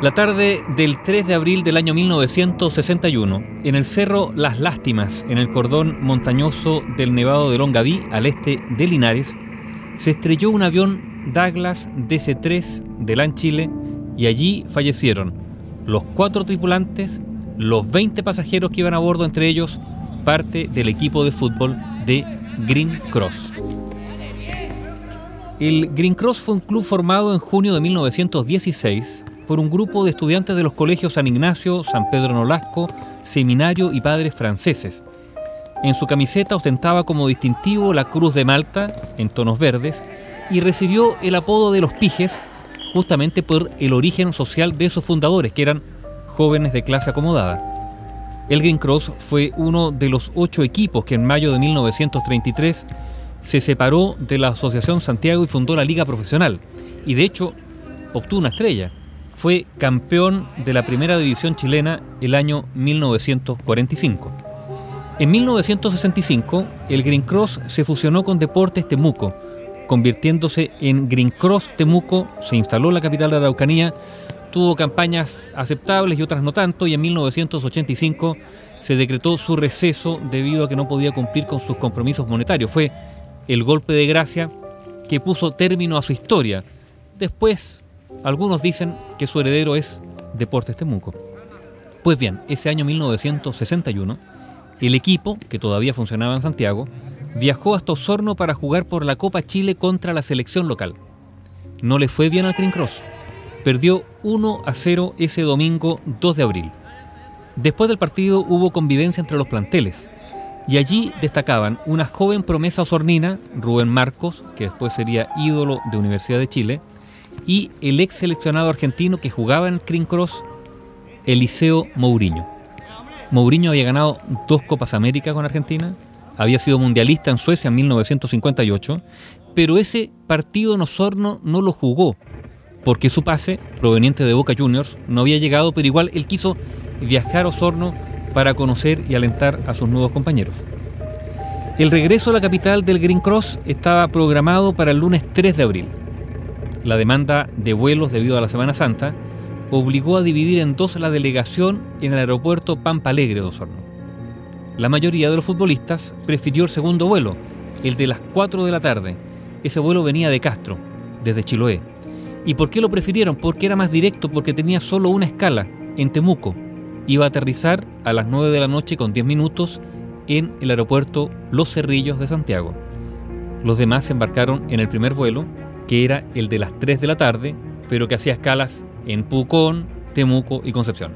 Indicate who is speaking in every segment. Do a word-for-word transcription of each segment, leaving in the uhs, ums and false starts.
Speaker 1: La tarde del tres de abril del año mil novecientos sesenta y uno, en el cerro Las Lástimas, en el cordón montañoso del Nevado de Longaví, al este de Linares, se estrelló un avión Douglas D C tres de LAN Chile y allí fallecieron los cuatro tripulantes, los veinte pasajeros que iban a bordo, entre ellos parte del equipo de fútbol de Green Cross. El Green Cross fue un club formado en junio de mil novecientos dieciséis por un grupo de estudiantes de los colegios San Ignacio, San Pedro Nolasco, Seminario y Padres Franceses. En su camiseta ostentaba como distintivo la Cruz de Malta, en tonos verdes, y recibió el apodo de los Pijes, justamente por el origen social de sus fundadores, que eran jóvenes de clase acomodada. El Green Cross fue uno de los ocho equipos que en mayo de mil novecientos treinta y tres se separó de la Asociación Santiago y fundó la Liga Profesional, y de hecho obtuvo una estrella. Fue campeón de la primera división chilena el año mil novecientos cuarenta y cinco. En mil novecientos sesenta y cinco, el Green Cross se fusionó con Deportes Temuco, convirtiéndose en Green Cross Temuco. Se instaló en la capital de la Araucanía, tuvo campañas aceptables y otras no tanto, y en mil novecientos ochenta y cinco se decretó su receso debido a que no podía cumplir con sus compromisos monetarios. Fue el golpe de gracia que puso término a su historia. Después, algunos dicen que su heredero es Deportes Temuco. Pues bien, ese año mil novecientos sesenta y uno, el equipo, que todavía funcionaba en Santiago, viajó hasta Osorno para jugar por la Copa Chile contra la selección local. No le fue bien al Green Cross. Perdió uno a cero ese domingo dos de abril. Después del partido hubo convivencia entre los planteles, y allí destacaban una joven promesa osornina, Rubén Marcos, que después sería ídolo de Universidad de Chile, y el ex seleccionado argentino que jugaba en el Green Cross, Eliseo Mourinho. Mourinho había ganado dos Copas América con Argentina, había sido mundialista en Suecia en mil novecientos cincuenta y ocho, pero ese partido en Osorno no lo jugó, porque su pase, proveniente de Boca Juniors, no había llegado, pero igual él quiso viajar a Osorno para conocer y alentar a sus nuevos compañeros. El regreso a la capital del Green Cross estaba programado para el lunes tres de abril. La demanda de vuelos debido a la Semana Santa obligó a dividir en dos la delegación en el aeropuerto Pampa Alegre de Osorno. La mayoría de los futbolistas prefirió el segundo vuelo, el de las cuatro de la tarde. Ese vuelo venía de Castro, desde Chiloé. ¿Y por qué lo prefirieron? Porque era más directo, porque tenía solo una escala, en Temuco. Iba a aterrizar a las nueve de la noche con diez minutos en el aeropuerto Los Cerrillos de Santiago. Los demás se embarcaron en el primer vuelo, que era el de las tres de la tarde, pero que hacía escalas en Pucón, Temuco y Concepción.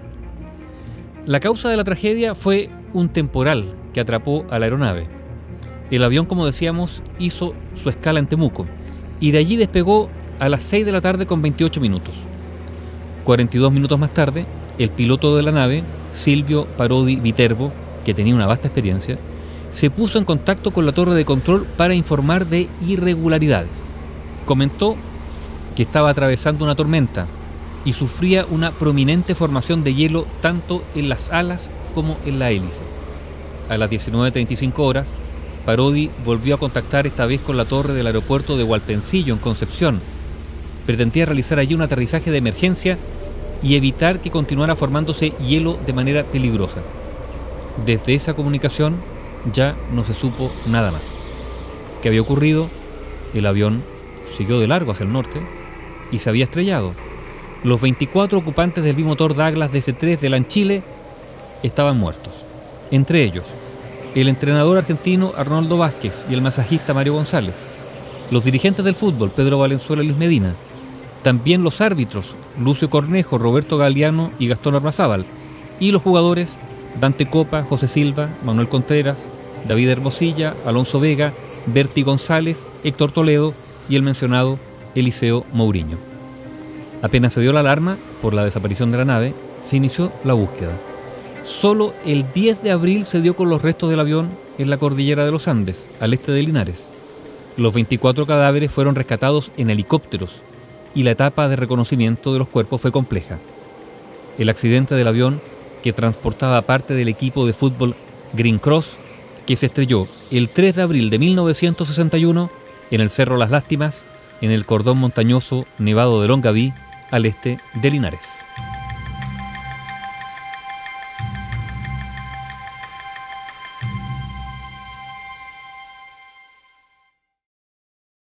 Speaker 1: La causa de la tragedia fue un temporal que atrapó a la aeronave. El avión, como decíamos, hizo su escala en Temuco y de allí despegó a las seis de la tarde con veintiocho minutos. cuarenta y dos minutos más tarde, el piloto de la nave, Silvio Parodi Viterbo, que tenía una vasta experiencia, se puso en contacto con la torre de control para informar de irregularidades. Comentó que estaba atravesando una tormenta y sufría una prominente formación de hielo tanto en las alas como en la hélice. A las diecinueve treinta y cinco horas, Parodi volvió a contactar esta vez con la torre del aeropuerto de Hualpencillo, en Concepción. Pretendía realizar allí un aterrizaje de emergencia y evitar que continuara formándose hielo de manera peligrosa. Desde esa comunicación ya no se supo nada más. ¿Qué había ocurrido? El avión siguió de largo hacia el norte y se había estrellado. Los veinticuatro ocupantes del bimotor Douglas D C tres de LAN Chile estaban muertos. Entre ellos, el entrenador argentino Arnoldo Vázquez y el masajista Mario González. Los dirigentes del fútbol, Pedro Valenzuela y Luis Medina. También los árbitros, Lucio Cornejo, Roberto Galeano y Gastón Armazábal. Y los jugadores, Dante Copa, José Silva, Manuel Contreras, David Hermosilla, Alonso Vega, Berti González, Héctor Toledo y el mencionado Eliseo Mourinho. Apenas se dio la alarma por la desaparición de la nave, se inició la búsqueda. Solo el diez de abril se dio con los restos del avión en la cordillera de los Andes, al este de Linares. Los veinticuatro cadáveres fueron rescatados en helicópteros y la etapa de reconocimiento de los cuerpos fue compleja. El accidente del avión que transportaba parte del equipo de fútbol Green Cross, que se estrelló el tres de abril de mil novecientos sesenta y uno en el Cerro Las Lástimas, en el cordón montañoso Nevado de Longaví, al este de Linares.